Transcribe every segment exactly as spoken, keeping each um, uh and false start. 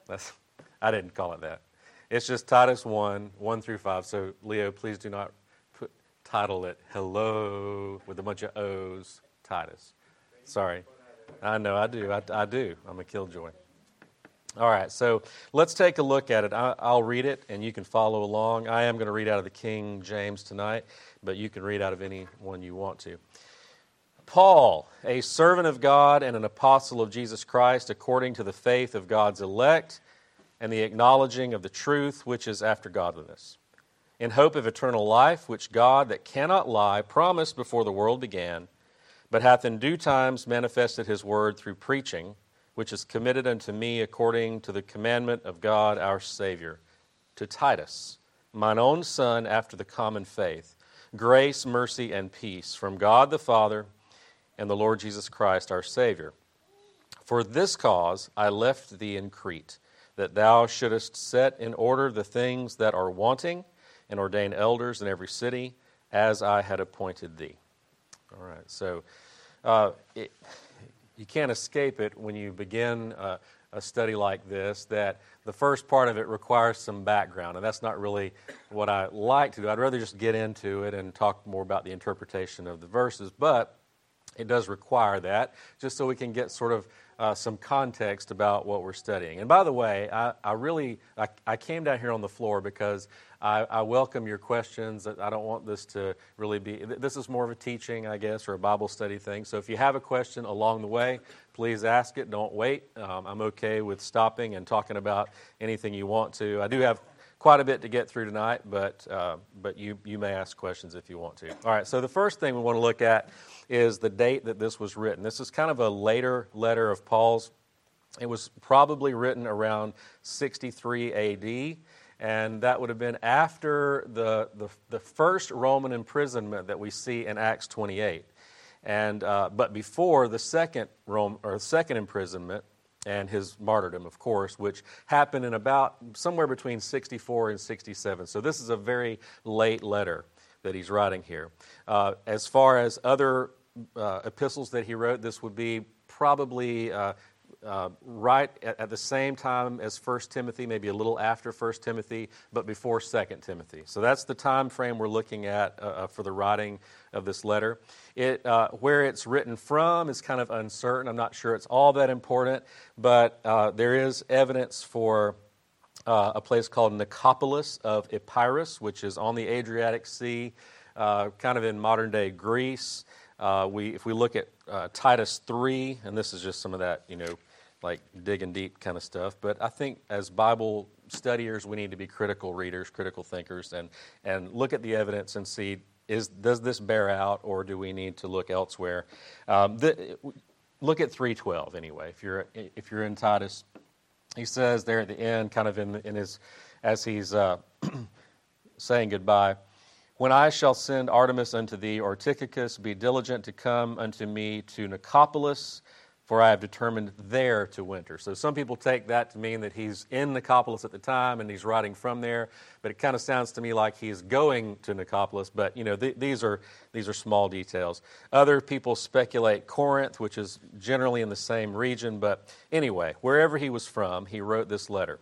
That's I didn't call it that. It's just Titus one, one through five. So, Leo, please do not put, title it Hello with a bunch of O's, Titus. Sorry. I know, I do. I, I do. I'm a killjoy. All right, so let's take a look at it. I, I'll read it, and you can follow along. I am going to read out of the King James tonight, but you can read out of any one you want to. Paul, a servant of God and an apostle of Jesus Christ, according to the faith of God's elect and the acknowledging of the truth which is after godliness, in hope of eternal life, which God, that cannot lie, promised before the world began, but hath in due times manifested his word through preaching, which is committed unto me according to the commandment of God our Savior, to Titus, mine own son after the common faith, grace, mercy, and peace from God the Father and the Lord Jesus Christ our Savior. For this cause I left thee in Crete, that thou shouldest set in order the things that are wanting, and ordain elders in every city, as I had appointed thee. All right, so uh, it, you can't escape it when you begin uh, a study like this, that the first part of it requires some background, and that's not really what I like to do. I'd rather just get into it and talk more about the interpretation of the verses, but it does require that, just so we can get sort of uh, some context about what we're studying. And by the way, I, I really, I, I came down here on the floor because I, I welcome your questions. I don't want this to really be, this is more of a teaching, I guess, or a Bible study thing. So if you have a question along the way, please ask it. Don't wait. Um, I'm okay with stopping and talking about anything you want to. I do have quite a bit to get through tonight, but uh, but you, you may ask questions if you want to. All right, so the first thing we want to look at is the date that this was written. This is kind of a later letter of Paul's. It was probably written around sixty-three A D, and that would have been after the, the, the first Roman imprisonment that we see in Acts twenty-eight, and uh, but before the second Rome or second imprisonment and his martyrdom, of course, which happened in about somewhere between sixty-four and sixty-seven. So this is a very late letter that he's writing here. Uh, as far as other uh, epistles that he wrote, this would be probably uh, uh, right at, at the same time as First Timothy, maybe a little after First Timothy, but before Second Timothy. So that's the time frame we're looking at uh, for the writing of this letter. It, uh, where it's written from is kind of uncertain. I'm not sure it's all that important, but uh, there is evidence for uh, a place called Nicopolis of Epirus, which is on the Adriatic Sea, uh, kind of in modern-day Greece. Uh, we, if we look at uh, Titus three, and this is just some of that, you know, like digging deep kind of stuff, but I think as Bible studiers, we need to be critical readers, critical thinkers, and, and look at the evidence and see, Is does this bear out, or do we need to look elsewhere? Um, the, look at three twelve anyway. If you're if you're in Titus, he says there at the end, kind of in in his as he's uh, saying goodbye, when I shall send Artemis unto thee, or Tychicus, be diligent to come unto me to Nicopolis, for I have determined there to winter. So some people take that to mean that he's in Nicopolis at the time and he's writing from there, but it kind of sounds to me like he's going to Nicopolis, but you know, th- these are these are small details. Other people speculate Corinth, which is generally in the same region, but anyway, wherever he was from, he wrote this letter.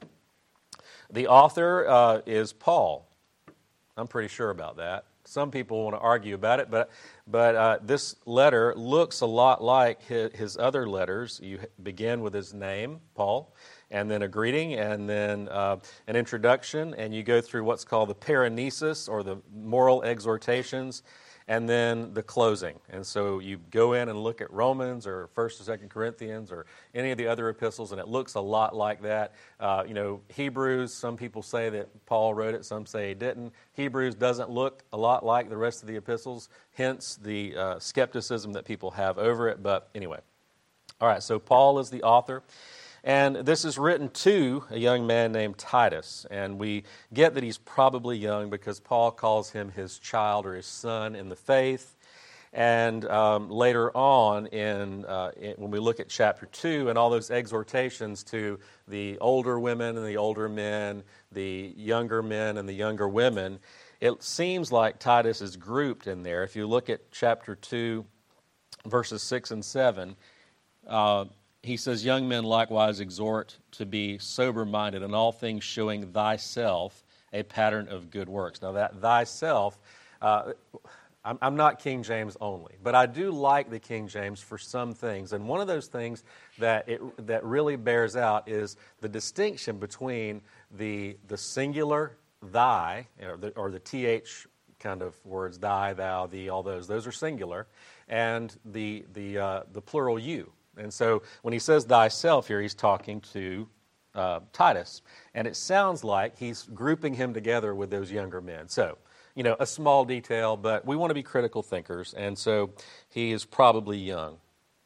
The author uh, is Paul. I'm pretty sure about that. Some people want to argue about it, but but uh, this letter looks a lot like his, his other letters. You begin with his name, Paul, and then a greeting, and then uh, an introduction, and you go through what's called the paranesis, or the moral exhortations, and then the closing. And so you go in and look at Romans or First or Second Corinthians or any of the other epistles, and it looks a lot like that. Uh, you know, Hebrews, some people say that Paul wrote it, some say he didn't. Hebrews doesn't look a lot like the rest of the epistles, hence the uh, skepticism that people have over it. But anyway, all right, so Paul is the author. And this is written to a young man named Titus. And we get that he's probably young because Paul calls him his child or his son in the faith. And um, later on, in, uh, in when we look at chapter two and all those exhortations to the older women and the older men, the younger men and the younger women, it seems like Titus is grouped in there. If you look at chapter two, verses six and seven, uh, he says, young men likewise exhort to be sober-minded, in all things showing thyself a pattern of good works. Now that thyself, uh, I'm, I'm not King James only, but I do like the King James for some things. And one of those things that it that really bears out is the distinction between the the singular thy, or the, or the th kind of words, thy, thou, thee, all those. Those are singular, and the the uh, the plural you. And so when he says thyself here, he's talking to uh, Titus. And it sounds like he's grouping him together with those younger men. So, you know, a small detail, but we want to be critical thinkers. And so he is probably young.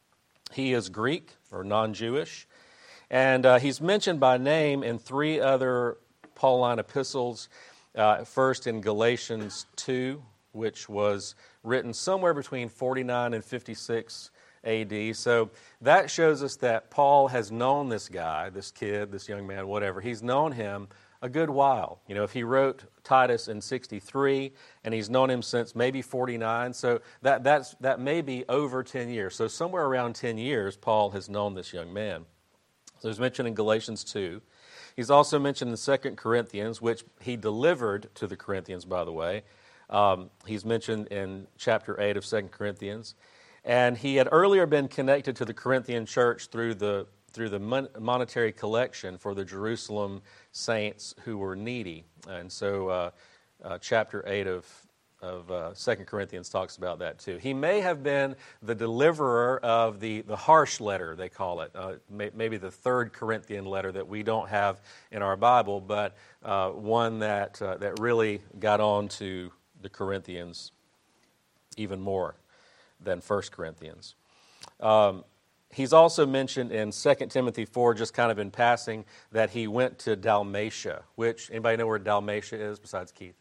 He is Greek or non-Jewish. And uh, he's mentioned by name in three other Pauline epistles. Uh, first in Galatians two, which was written somewhere between forty-nine and fifty-six A D. So that shows us that Paul has known this guy, this kid, this young man, whatever. He's known him a good while. You know, if he wrote Titus in sixty-three, and he's known him since maybe forty-nine, so that that's that may be over ten years. So somewhere around ten years, Paul has known this young man. So he's mentioned in Galatians two. He's also mentioned in Second Corinthians, which he delivered to the Corinthians, by the way. Um, he's mentioned in chapter eight of Second Corinthians. And he had earlier been connected to the Corinthian church through the through the mon- monetary collection for the Jerusalem saints who were needy. And so uh, uh, chapter eight of, of uh, Second Corinthians talks about that too. He may have been the deliverer of the, the harsh letter, they call it, uh, may, maybe the third Corinthian letter that we don't have in our Bible, but uh, one that, uh, that really got on to the Corinthians even more than First Corinthians. Um, he's also mentioned in Second Timothy four, just kind of in passing, that he went to Dalmatia, which, anybody know where Dalmatia is besides Keith?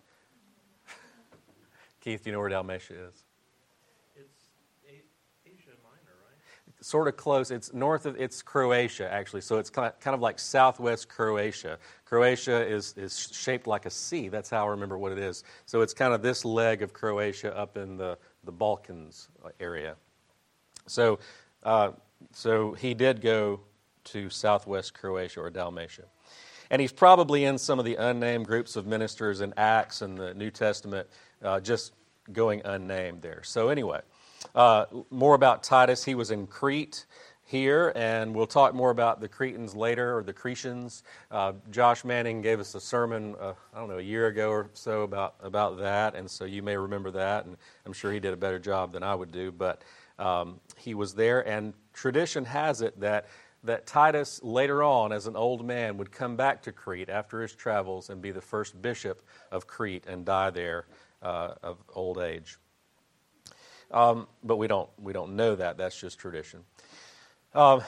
Keith, do you know where Dalmatia is? It's Asia Minor, right? Sort of close. It's north of, it's Croatia, actually, so it's kind of, kind of like southwest Croatia. Croatia is, is shaped like a C. That's how I remember what it is. So it's kind of this leg of Croatia up in the the Balkans area. So uh, so he did go to southwest Croatia or Dalmatia. And he's probably in some of the unnamed groups of ministers in Acts and the New Testament, uh, just going unnamed there. So anyway, uh, more about Titus. He was in Crete here, and we'll talk more about the Cretans later, or the Cretians. Uh, Josh Manning gave us a sermon, uh, I don't know, a year ago or so about, about that, and so you may remember that, and I'm sure he did a better job than I would do, but um, he was there, and tradition has it that, that Titus, later on, as an old man, would come back to Crete after his travels and be the first bishop of Crete and die there uh, of old age. Um, but we don't, we don't know that. That's just tradition. Um,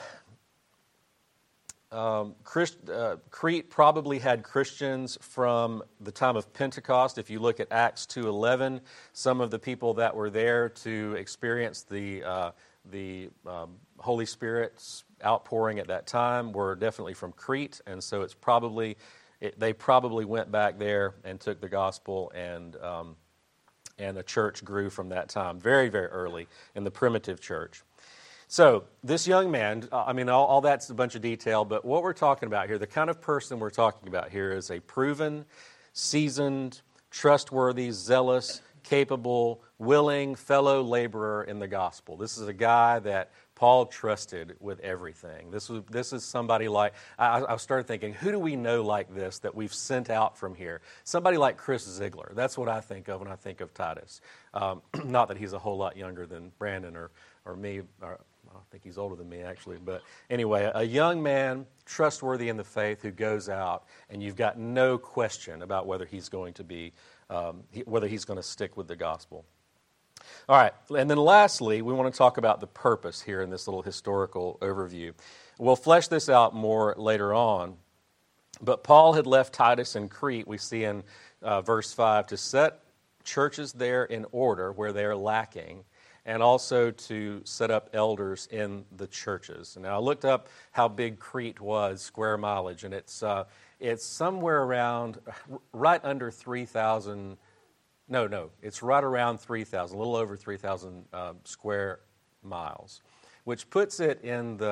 um, Christ, uh, Crete probably had Christians from the time of Pentecost. If you look at Acts two eleven, some of the people that were there to experience the uh, the um, Holy Spirit's outpouring at that time were definitely from Crete, and so it's probably it, they probably went back there and took the gospel, and um, and the church grew from that time, very very early in the primitive church. So this young man, I mean, all, all that's a bunch of detail, but what we're talking about here, the kind of person we're talking about here is a proven, seasoned, trustworthy, zealous, capable, willing fellow laborer in the gospel. This is a guy that Paul trusted with everything. This was this is somebody like, I, I started thinking, who do we know like this that we've sent out from here? Somebody like Chris Ziegler. That's what I think of when I think of Titus. Um, not that he's a whole lot younger than Brandon or, or me, or, I think he's older than me, actually. But anyway, a young man, trustworthy in the faith, who goes out, and you've got no question about whether he's going to be, um, whether he's going to stick with the gospel. All right, and then lastly, we want to talk about the purpose here in this little historical overview. We'll flesh this out more later on, but Paul had left Titus in Crete, we see in uh, verse five, to set churches there in order where they are lacking, and also to set up elders in the churches. Now, I looked up how big Crete was, square mileage, and it's uh, it's somewhere around, right under three thousand, no, no, it's right around three thousand, a little over three thousand uh, square miles, which puts it in the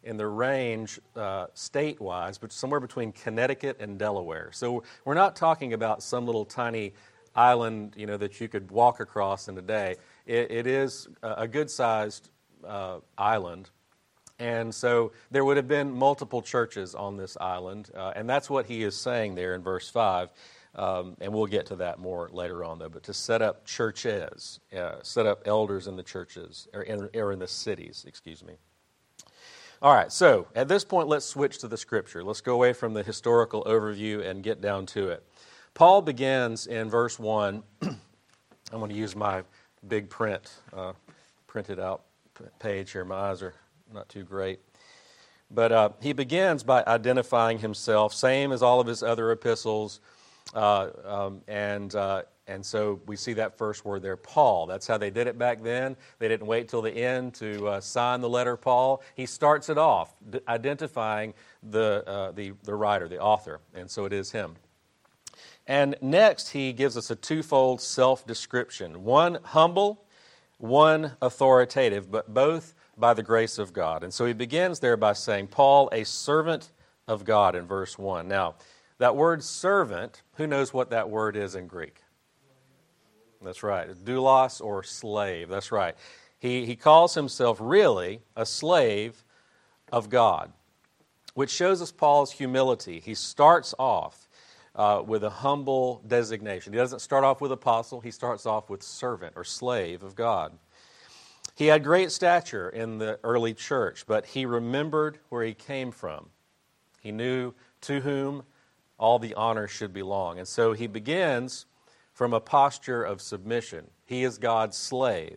in the range uh, state-wise, but somewhere between Connecticut and Delaware. So we're not talking about some little tiny island, you know, that you could walk across in a day. It, it is a good-sized uh, island, and so there would have been multiple churches on this island, uh, and that's what he is saying there in verse five. Um, and we'll get to that more later on, though. But to set up churches, uh, set up elders in the churches, or in, or in the cities, excuse me. All right, so at this point, let's switch to the Scripture. Let's go away from the historical overview and get down to it. Paul begins in verse one. I'm going to use my big print, uh, printed out page here. My eyes are not too great. But uh, he begins by identifying himself, same as all of his other epistles. Uh, um, and uh, and so we see that first word there, Paul. That's how they did it back then. They didn't wait till the end to uh, sign the letter Paul. He starts it off d- identifying the, uh, the the writer, the author, and so it is him. And next he gives us a twofold self-description, one humble, one authoritative, but both by the grace of God. And so he begins there by saying, Paul, a servant of God, in verse one. Now, that word servant, who knows what that word is in Greek? That's right. Doulos, or slave. That's right. He, he calls himself really a slave of God, which shows us Paul's humility. He starts off uh, with a humble designation. He doesn't start off with apostle. He starts off with servant or slave of God. He had great stature in the early church, but he remembered where he came from. He knew to whom all the honor should belong. And so he begins from a posture of submission. He is God's slave.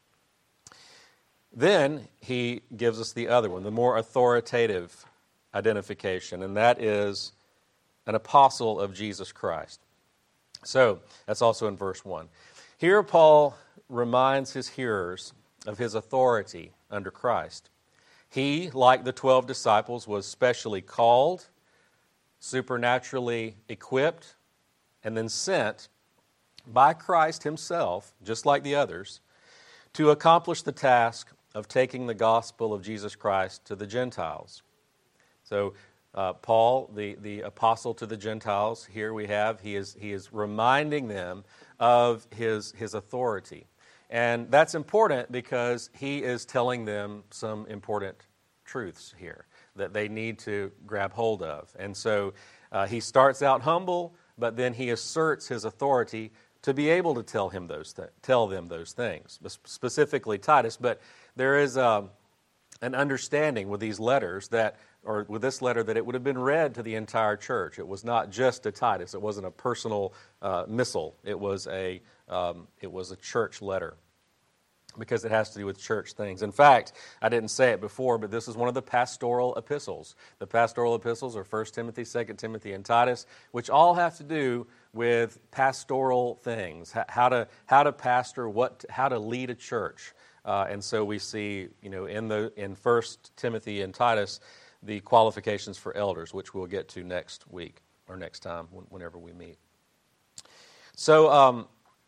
Then he gives us the other one, the more authoritative identification, and that is an apostle of Jesus Christ. So that's also in verse one. Here Paul reminds his hearers of his authority under Christ. He, like the twelve disciples, was specially called, supernaturally equipped, and then sent by Christ himself, just like the others, to accomplish the task of taking the gospel of Jesus Christ to the Gentiles. So uh, Paul, the, the apostle to the Gentiles, here we have, he is, he is reminding them of his, his authority. And that's important because he is telling them some important truths here that they need to grab hold of. And so uh, he starts out humble, but then he asserts his authority to be able to tell him those th- tell them those things, specifically Titus. But there is um, an understanding with these letters that, or with this letter, that it would have been read to the entire church. It was not just to Titus. It wasn't a personal uh, missile. It was a um, it was a church letter, because it has to do with church things. In fact, I didn't say it before, but this is one of the pastoral epistles. The pastoral epistles are First Timothy, Second Timothy, and Titus, which all have to do with pastoral things, how to how to pastor, what how to lead a church. Uh, and so we see, you know, in the in First Timothy and Titus, the qualifications for elders, which we'll get to next week or next time, whenever we meet. So. Um,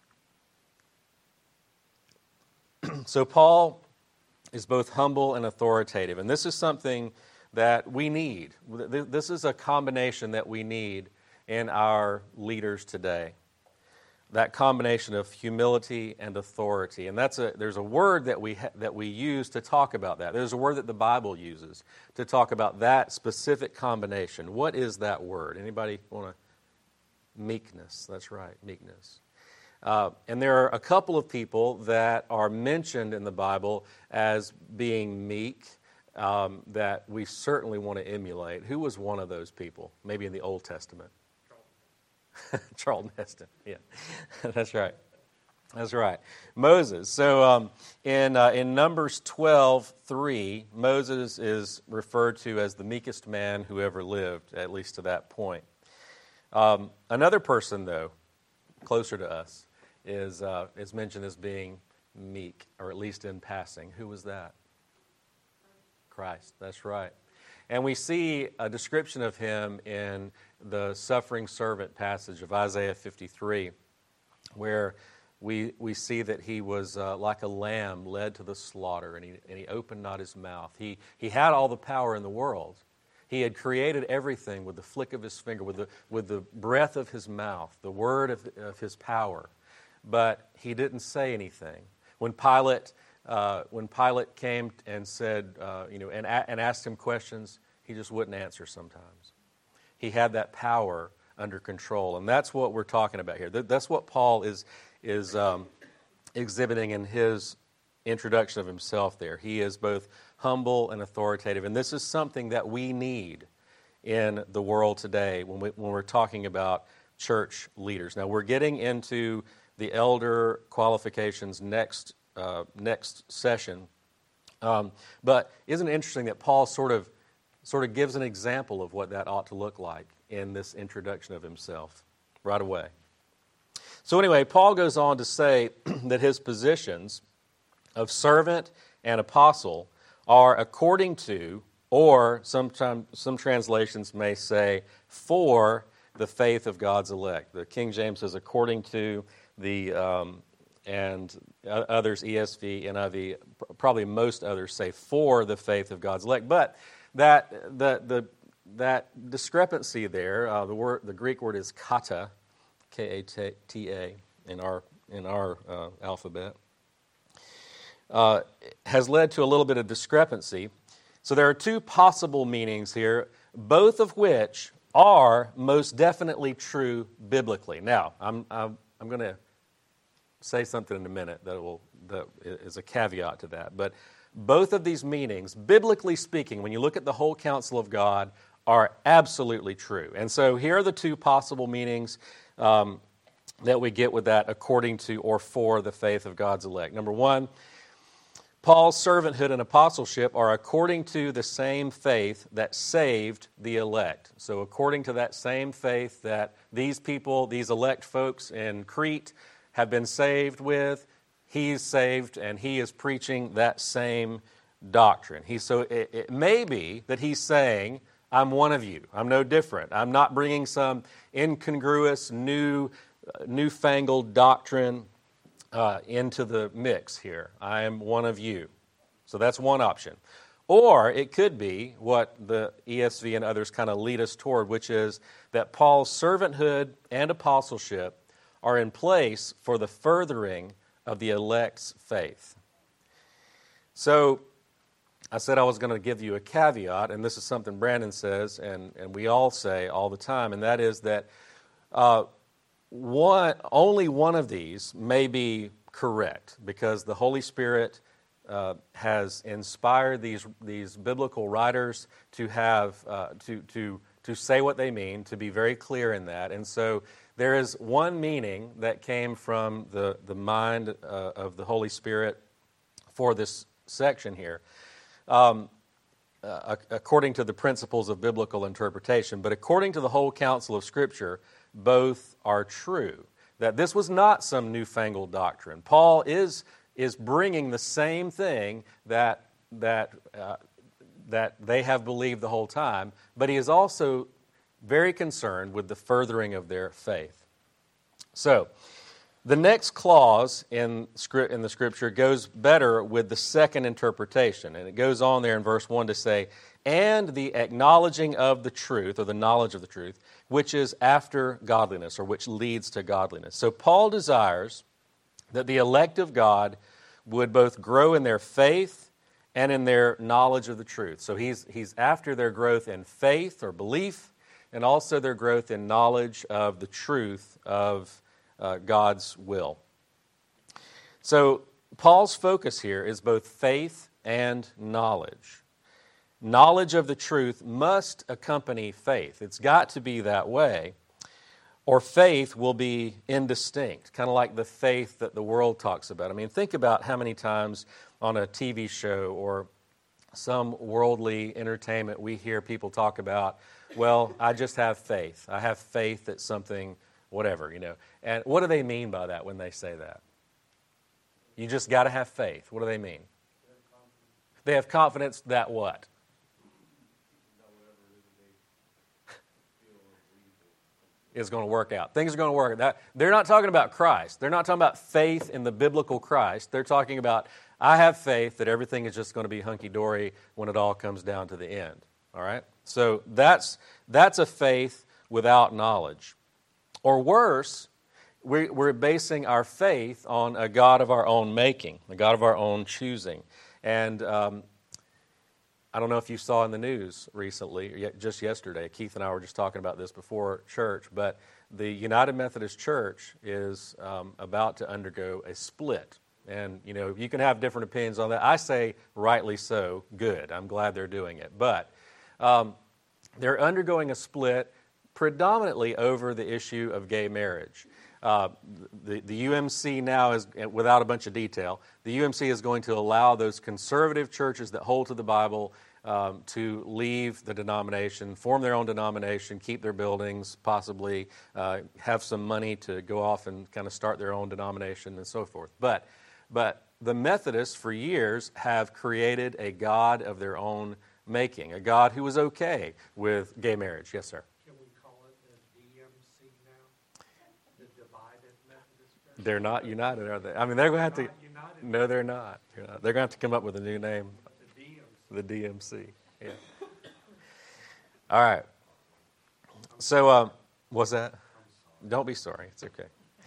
So Paul is both humble and authoritative, and this is something that we need. This is a combination that we need in our leaders today. That combination of humility and authority, and that's a there's a word that we ha, that we use to talk about that. There's a word that the Bible uses to talk about that specific combination. What is that word? Anybody want to? Meekness. That's right, meekness. Uh, and there are a couple of people that are mentioned in the Bible as being meek um, that we certainly want to emulate. Who was one of those people? Maybe in the Old Testament. Charlton Heston. Yeah, that's right. That's right. Moses. So um, in uh, in Numbers twelve three, Moses is referred to as the meekest man who ever lived, at least to that point. Um, another person, though, closer to us, is uh, is mentioned as being meek, or at least in passing. Who was that? Christ. That's right. And we see a description of him in the suffering servant passage of Isaiah fifty-three, where we, we see that he was uh, like a lamb led to the slaughter, and he, and he opened not his mouth. He, he had all the power in the world. He had created everything with the flick of his finger, with the, with the breath of his mouth, the word of, of his power. But he didn't say anything. When Pilate, uh, when Pilate came and said, uh, you know, and, and asked him questions, he just wouldn't answer sometimes. He had that power under control, and that's what we're talking about here. That's what Paul is is um, exhibiting in his introduction of himself there. He is both humble and authoritative, and this is something that we need in the world today when, we, when we're talking about church leaders. Now, we're getting into the elder qualifications next uh, next session, um, but isn't it interesting that Paul sort of sort of gives an example of what that ought to look like in this introduction of himself right away. So anyway, Paul goes on to say that his positions of servant and apostle are according to, or sometimes some translations may say, for the faith of God's elect. The King James says according to, the um, and others, E S V, N I V, probably most others say for the faith of God's elect. But that the the that discrepancy there, uh, the word the Greek word is kata, K A T A in our in our uh, alphabet, uh, has led to a little bit of discrepancy. So there are two possible meanings here, both of which are most definitely true biblically. Now, I'm I'm, I'm going to say something in a minute that will that is a caveat to that, but both of these meanings, biblically speaking, when you look at the whole counsel of God, are absolutely true. And so here are the two possible meanings um, that we get with that according to or for the faith of God's elect. Number one, Paul's servanthood and apostleship are according to the same faith that saved the elect. So according to that same faith that these people, these elect folks in Crete have been saved with, he's saved, and he is preaching that same doctrine. He, so it, it may be that he's saying, I'm one of you. I'm no different. I'm not bringing some incongruous, new, uh, newfangled doctrine uh, into the mix here. I am one of you. So that's one option. Or it could be what the E S V and others kind of lead us toward, which is that Paul's servanthood and apostleship are in place for the furthering of the elect's faith. So I said I was going to give you a caveat, and this is something Brandon says, and, and we all say all the time, and that is that uh, one only one of these may be correct, because the Holy Spirit uh, has inspired these these biblical writers to have uh, to to to say what they mean, to be very clear in that, and so there is one meaning that came from the, the mind uh, of the Holy Spirit for this section here, um, uh, according to the principles of biblical interpretation. But according to the whole counsel of Scripture, both are true. That this was not some newfangled doctrine. Paul is is bringing the same thing that that uh, that they have believed the whole time, but he is also very concerned with the furthering of their faith. So, the next clause in script in the Scripture goes better with the second interpretation, and it goes on there in verse one to say, and the acknowledging of the truth, or the knowledge of the truth, which is after godliness, or which leads to godliness. So Paul desires that the elect of God would both grow in their faith and in their knowledge of the truth. So he's he's after their growth in faith or belief, and also their growth in knowledge of the truth of uh, God's will. So Paul's focus here is both faith and knowledge. Knowledge of the truth must accompany faith. It's got to be that way, or faith will be indistinct, kind of like the faith that the world talks about. I mean, think about how many times on a T V show or some worldly entertainment we hear people talk about, well, I just have faith. I have faith that something, whatever, you know. And what do they mean by that when they say that? You just got to have faith. What do they mean? They have confidence that what? is going to work out. Things are going to work out. They're not talking about Christ. They're not talking about faith in the biblical Christ. They're talking about, I have faith that everything is just going to be hunky-dory when it all comes down to the end. All right? So that's that's a faith without knowledge. Or worse, we're, we're basing our faith on a God of our own making, a God of our own choosing. And um, I don't know if you saw in the news recently, or just yesterday, Keith and I were just talking about this before church, but the United Methodist Church is um, about to undergo a split. And, you know, you can have different opinions on that. I say rightly so, good. I'm glad they're doing it. But um, they're undergoing a split predominantly over the issue of gay marriage. Uh, the, the U M C now is, without a bunch of detail, the U M C is going to allow those conservative churches that hold to the Bible um, to leave the denomination, form their own denomination, keep their buildings, possibly uh, have some money to go off and kind of start their own denomination and so forth. But, but the Methodists for years have created a God of their own making, a God who was okay with gay marriage. Yes, sir. They're not united, are they? I mean, they're going to have to. No, they're not. They're not. They're going to have to come up with a new name. The D M C. Yeah. All right. So, um, what's that? Don't be sorry. It's okay.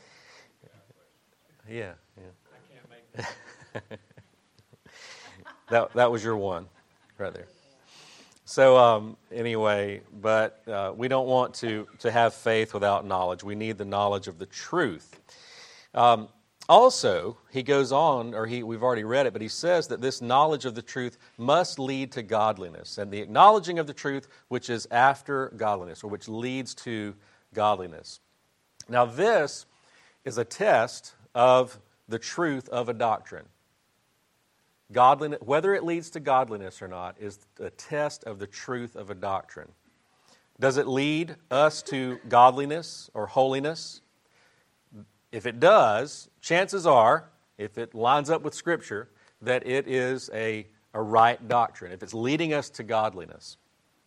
Yeah, yeah. I can't make that. that that was your one, right there. So um, anyway, but uh, we don't want to to have faith without knowledge. We need the knowledge of the truth. Um, also, he goes on, or he, we've already read it, but he says that this knowledge of the truth must lead to godliness, and the acknowledging of the truth which is after godliness, or which leads to godliness. Now, this is a test of the truth of a doctrine. Godliness, whether it leads to godliness or not, is a test of the truth of a doctrine. Does it lead us to godliness or holiness? If it does, chances are, if it lines up with Scripture, that it is a, a right doctrine, if it's leading us to godliness.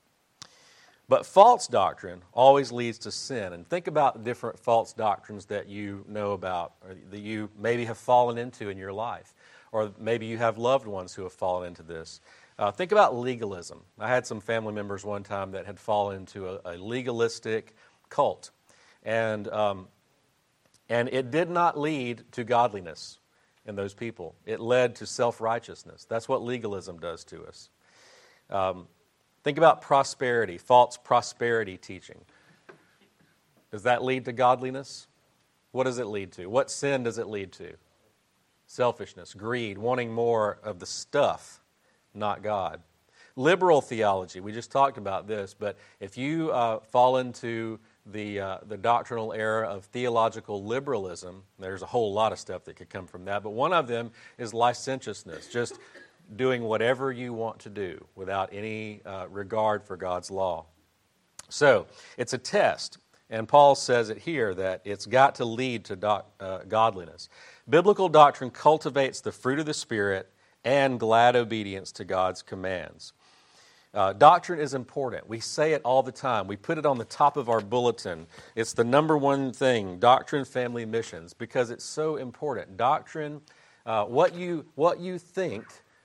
But false doctrine always leads to sin. And think about different false doctrines that you know about, or that you maybe have fallen into in your life, or maybe you have loved ones who have fallen into this. Uh, think about legalism. I had some family members one time that had fallen into a, a legalistic cult. And um, And it did not lead to godliness in those people. It led to self-righteousness. That's what legalism does to us. Um, think about prosperity, false prosperity teaching. Does that lead to godliness? What does it lead to? What sin does it lead to? Selfishness, greed, wanting more of the stuff, not God. Liberal theology, we just talked about this, but if you uh, fall into the uh, the doctrinal era of theological liberalism, there's a whole lot of stuff that could come from that, but one of them is licentiousness, just doing whatever you want to do without any uh, regard for God's law. So, it's a test, and Paul says it here that it's got to lead to doc, uh, godliness. Biblical doctrine cultivates the fruit of the Spirit and glad obedience to God's commands. Uh, doctrine is important. We say it all the time. We put it on the top of our bulletin. It's the number one thing, doctrine, family, missions, because it's so important. Doctrine, uh, what you what you think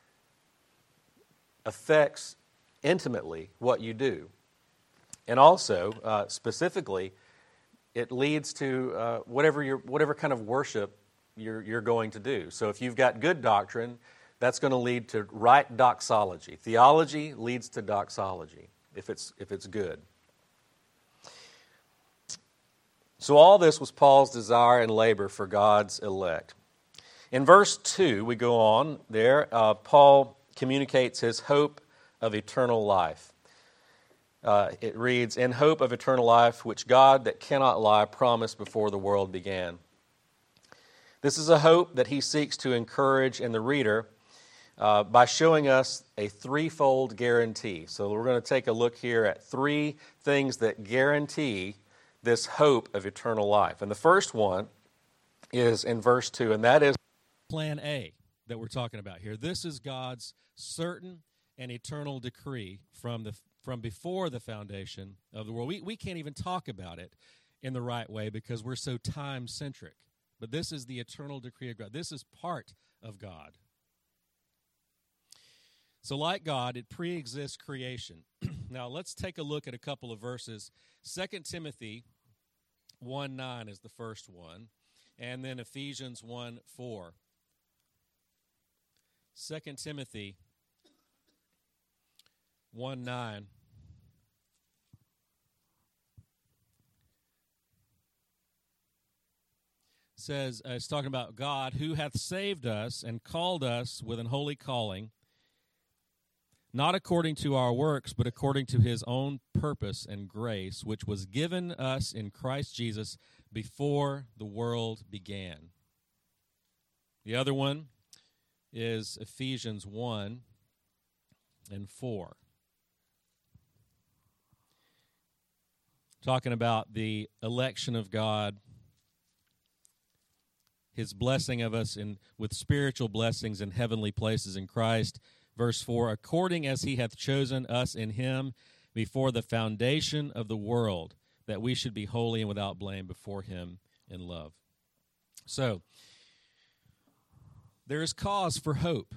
affects intimately what you do. And also, uh, specifically, it leads to uh, whatever your whatever kind of worship you're you're going to do. So if you've got good doctrine, that's going to lead to right doxology. Theology leads to doxology if it's if it's good. So all this was Paul's desire and labor for God's elect. In verse two, we go on there, uh, Paul communicates his hope of eternal life. Uh, it reads, "In hope of eternal life, which God that cannot lie promised before the world began." This is a hope that he seeks to encourage in the reader Uh, by showing us a threefold guarantee. So we're going to take a look here at three things that guarantee this hope of eternal life. And the first one is in verse two, and that is Plan A that we're talking about here. This is God's certain and eternal decree from the from before the foundation of the world. We, we can't even talk about it in the right way because we're so time-centric. But this is the eternal decree of God. This is part of God. So like God, it pre-exists creation. Now, let's take a look at a couple of verses. Second Timothy one nine is the first one, and then Ephesians one four. Second Timothy one nine. Says, uh, it's talking about God, who hath saved us and called us with an holy calling, not according to our works, but according to his own purpose and grace, which was given us in Christ Jesus before the world began. The other one is Ephesians one and four. Talking about the election of God, his blessing of us in with spiritual blessings in heavenly places in Christ. Verse four, according as he hath chosen us in him before the foundation of the world, that we should be holy and without blame before him in love. So, there is cause for hope.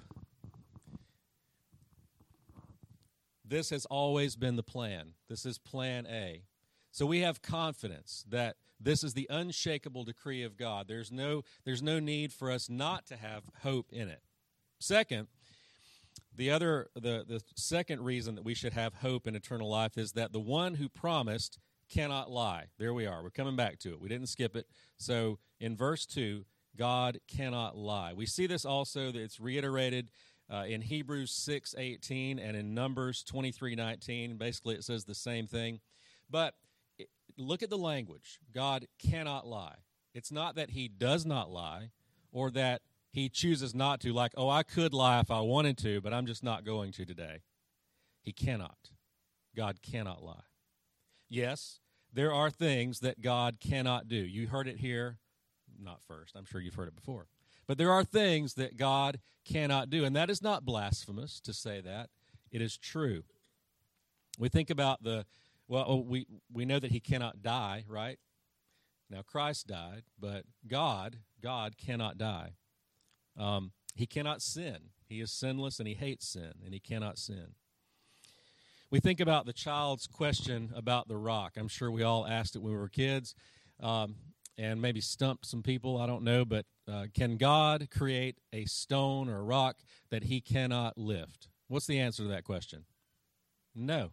This has always been the plan. This is plan A. So we have confidence that this is the unshakable decree of God. There's no, there's no need for us not to have hope in it. Second, the other, the, the second reason that we should have hope in eternal life is that the one who promised cannot lie. There we are. We're coming back to it. We didn't skip it. So in verse two, God cannot lie. We see this also, that it's reiterated uh, in Hebrews six eighteen and in Numbers twenty-three nineteen. Basically, it says the same thing. But it, look at the language. God cannot lie. It's not that he does not lie or that he chooses not to, like, oh, I could lie if I wanted to, but I'm just not going to today. He cannot. God cannot lie. Yes, there are things that God cannot do. You heard it here, not first. I'm sure you've heard it before. But there are things that God cannot do, and that is not blasphemous to say that. It is true. We think about the, well, we, we know that he cannot die, right? Now, Christ died, but God, God cannot die. Um, he cannot sin. He is sinless, and he hates sin, and he cannot sin. We think about the child's question about the rock. I'm sure we all asked it when we were kids, um, and maybe stumped some people, I don't know, but uh, can God create a stone or a rock that he cannot lift? What's the answer to that question? No.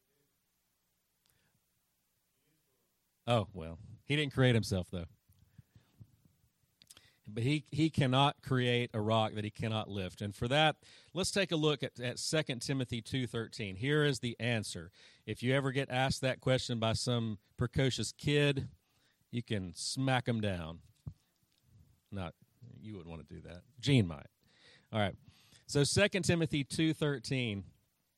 Oh, well, he didn't create himself, though. But he, he cannot create a rock that he cannot lift. And for that, let's take a look at, at Second Timothy two thirteen. Here is the answer. If you ever get asked that question by some precocious kid, you can smack them down. Not, you wouldn't want to do that. Gene might. All right. So Second Timothy two thirteen.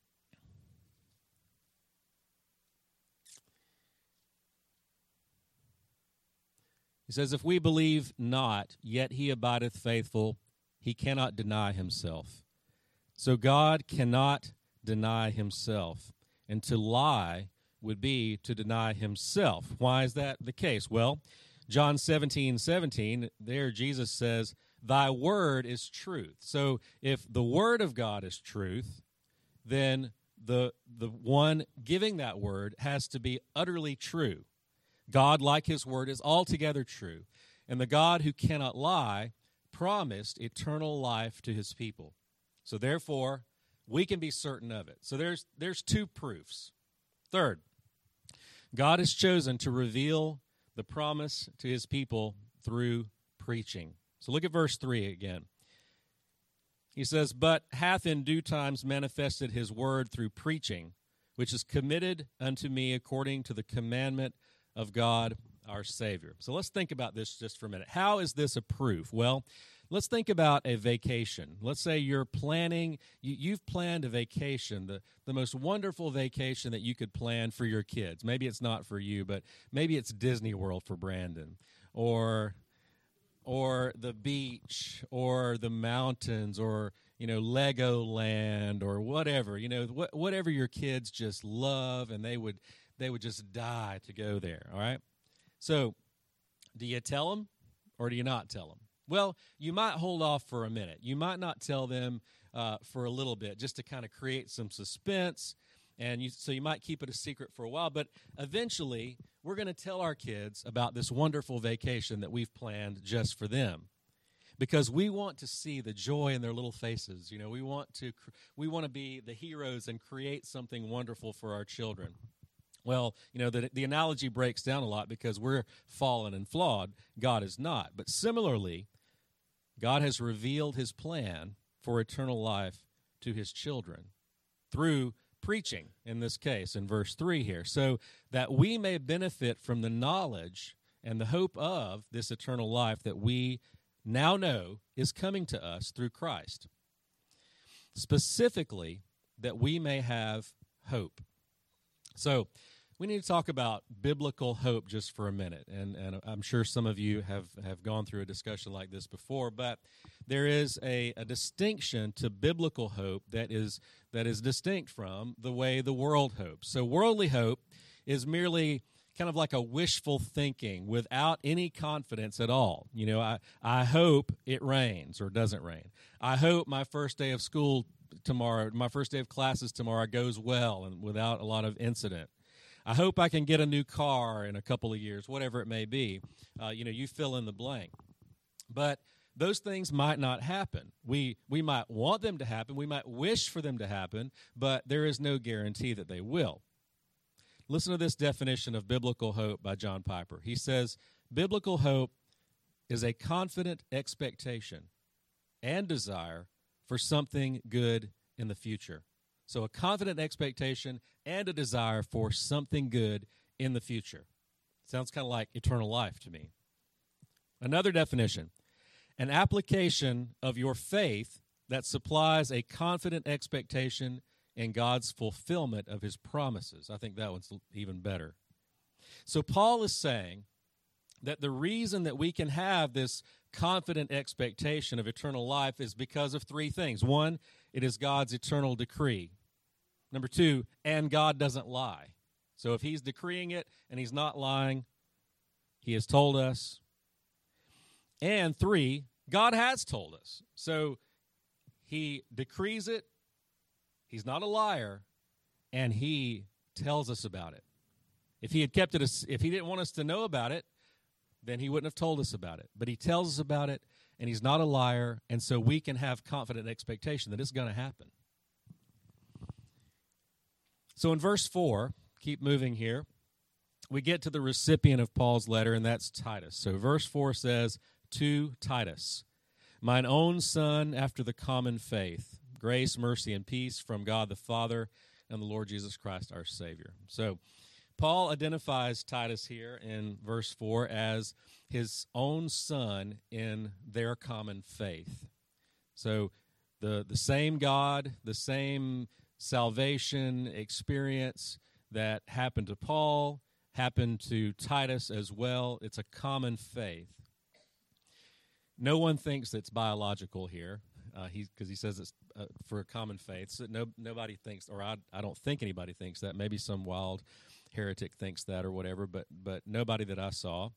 He says, if we believe not, yet he abideth faithful, he cannot deny himself. So God cannot deny himself. And to lie would be to deny himself. Why is that the case? Well, John seventeen seventeen, there Jesus says, thy word is truth. So if the word of God is truth, then the, the one giving that word has to be utterly true. God, like his word, is altogether true. And the God who cannot lie promised eternal life to his people. So therefore, we can be certain of it. So there's there's two proofs. Third, God has chosen to reveal the promise to his people through preaching. So look at verse three again. He says, but hath in due times manifested his word through preaching, which is committed unto me according to the commandment of God our Savior. So let's think about this just for a minute. How is this a proof? Well, let's think about a vacation. Let's say you're planning, you, you've planned a vacation, the, the most wonderful vacation that you could plan for your kids. Maybe it's not for you, but maybe it's Disney World for Brandon, or or the beach, or the mountains, or, you know, Legoland, or whatever, you know, wh- whatever your kids just love, and they would they would just die to go there, all right? So, do you tell them or do you not tell them? Well, you might hold off for a minute. You might not tell them uh, for a little bit, just to kind of create some suspense. And you, so you might keep it a secret for a while. But eventually, we're going to tell our kids about this wonderful vacation that we've planned just for them, because we want to see the joy in their little faces. You know, we want to we want to be the heroes and create something wonderful for our children. Well, you know, the, the analogy breaks down a lot because we're fallen and flawed. God is not. But similarly, God has revealed his plan for eternal life to his children through preaching, in this case, in verse three here, so that we may benefit from the knowledge and the hope of this eternal life that we now know is coming to us through Christ. Specifically, that we may have hope. So, we need to talk about biblical hope just for a minute, and, and I'm sure some of you have, have gone through a discussion like this before, but there is a, a distinction to biblical hope that is that is distinct from the way the world hopes. So worldly hope is merely kind of like a wishful thinking without any confidence at all. You know, I, I hope it rains or doesn't rain. I hope my first day of school tomorrow, my first day of classes tomorrow goes well and without a lot of incident. I hope I can get a new car in a couple of years, whatever it may be. Uh, you know, you fill in the blank. But those things might not happen. We we might want them to happen. We might wish for them to happen, but there is no guarantee that they will. Listen to this definition of biblical hope by John Piper. He says, biblical hope is a confident expectation and desire for something good in the future. So a confident expectation and a desire for something good in the future. Sounds kind of like eternal life to me. Another definition, an application of your faith that supplies a confident expectation in God's fulfillment of his promises. I think that one's even better. So Paul is saying that the reason that we can have this confident expectation of eternal life is because of three things. One, it is God's eternal decree. Number two, and God doesn't lie. So if he's decreeing it and he's not lying, he has told us. And three, God has told us. So he decrees it, he's not a liar, and he tells us about it. If he had kept it, a, if he didn't want us to know about it, then he wouldn't have told us about it. But he tells us about it, and he's not a liar, and so we can have confident expectation that it's going to happen. So in verse four, keep moving here, we get to the recipient of Paul's letter, and that's Titus. So verse four says, to Titus, mine own son after the common faith, grace, mercy, and peace from God the Father and the Lord Jesus Christ our Savior. So Paul identifies Titus here in verse four as his own son in their common faith. So the, the same God, the same salvation experience that happened to Paul happened to Titus as well. It's a common faith. No one thinks it's biological here, uh, he because he says it's uh, for a common faith. So no, nobody thinks, or I, I don't think anybody thinks that. Maybe some wild heretic thinks that or whatever, but but nobody that I saw.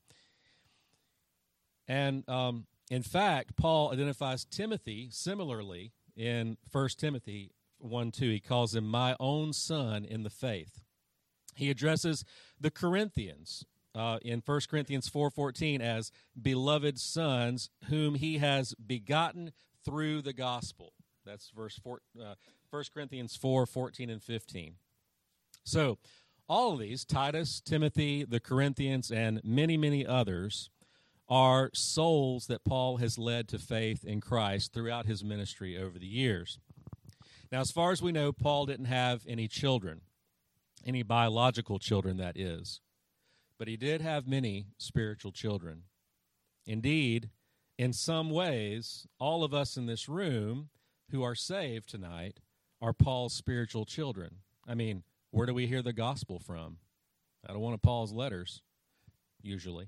And um, in fact, Paul identifies Timothy similarly in First Timothy one two. He calls him my own son in the faith. He addresses the Corinthians uh, in First Corinthians four fourteen as beloved sons whom he has begotten through the gospel. That's verse four, uh, First Corinthians four fourteen and fifteen. So all of these, Titus, Timothy, the Corinthians, and many, many others, are souls that Paul has led to faith in Christ throughout his ministry over the years. Now, as far as we know, Paul didn't have any children, any biological children, that is. But he did have many spiritual children. Indeed, in some ways, all of us in this room who are saved tonight are Paul's spiritual children. I mean, where do we hear the gospel from? Out of one of Paul's letters, usually.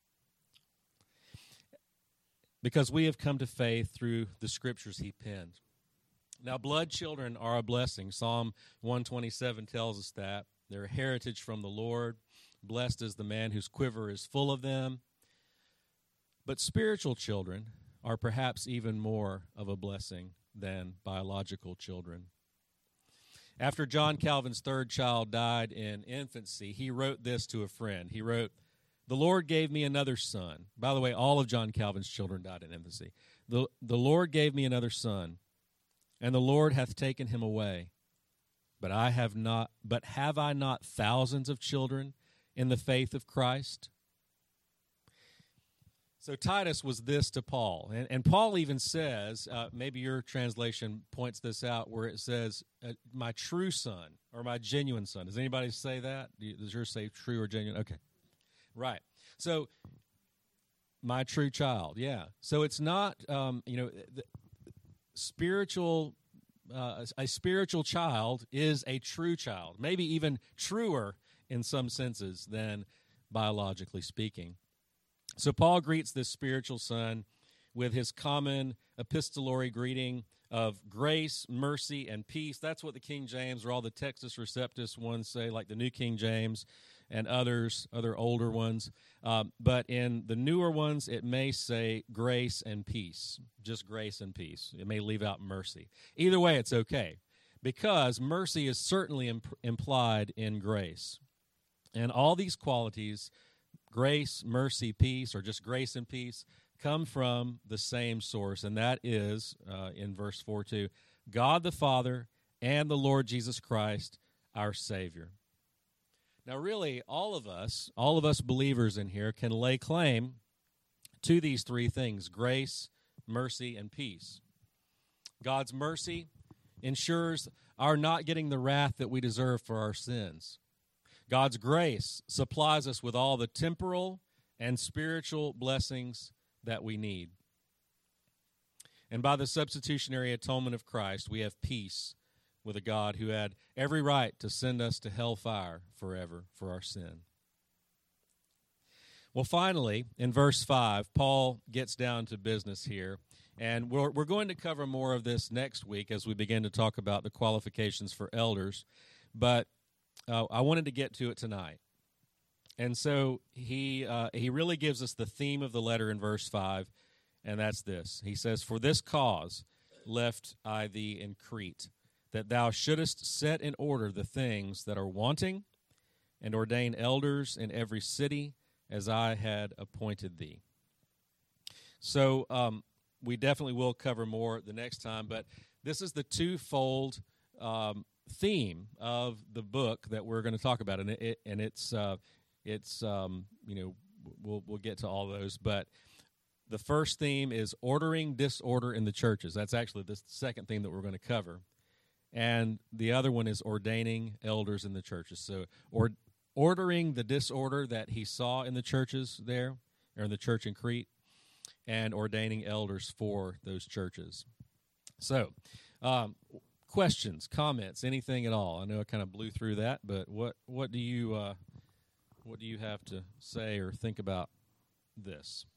Because we have come to faith through the scriptures he penned. Now, blood children are a blessing. Psalm one twenty-seven tells us that. They're a heritage from the Lord. Blessed is the man whose quiver is full of them. But spiritual children are perhaps even more of a blessing than biological children. After John Calvin's third child died in infancy, he wrote this to a friend. He wrote, "The Lord gave me another son." By the way, all of John Calvin's children died in infancy. The, the Lord gave me another son, and the Lord hath taken him away. But I have not, but have I not thousands of children in the faith of Christ? So Titus was this to Paul. And, and Paul even says, uh, maybe your translation points this out, where it says, uh, my true son, or my genuine son. Does anybody say that? Does yours say true or genuine? Okay. Right. So, my true child, yeah. So it's not, um, you know, the spiritual, uh, a spiritual child is a true child, maybe even truer in some senses than biologically speaking. So Paul greets this spiritual son with his common epistolary greeting of grace, mercy, and peace. That's what the King James or all the Textus Receptus ones say, like the New King James and others, other older ones. Um, but in the newer ones, it may say grace and peace, just grace and peace. It may leave out mercy. Either way, it's okay, because mercy is certainly imp- implied in grace. And all these qualities, grace, mercy, peace, or just grace and peace, come from the same source, and that is, uh, in verse four two, God the Father and the Lord Jesus Christ, our Savior. Now, really, all of us, all of us believers in here can lay claim to these three things: grace, mercy, and peace. God's mercy ensures our not getting the wrath that we deserve for our sins. God's grace supplies us with all the temporal and spiritual blessings that we need. And by the substitutionary atonement of Christ, we have peace with a God who had every right to send us to hellfire forever for our sin. Well, finally, in verse five, Paul gets down to business here. And we're, we're going to cover more of this next week as we begin to talk about the qualifications for elders. But uh, I wanted to get to it tonight. And so he uh, he really gives us the theme of the letter in verse five, and that's this. He says, "For this cause left I thee in Crete, that thou shouldest set in order the things that are wanting, and ordain elders in every city, as I had appointed thee." So um, we definitely will cover more the next time, but this is the twofold um, theme of the book that we're going to talk about, and it, and it's uh, it's um, you know we'll we'll get to all those, but the first theme is ordering disorder in the churches. That's actually the second theme that we're going to cover. And the other one is ordaining elders in the churches. So or, ordering the disorder that he saw in the churches there, or in the church in Crete, and ordaining elders for those churches. So um, questions, comments, anything at all? I know I kind of blew through that, but what, what do you uh, what do you have to say or think about this?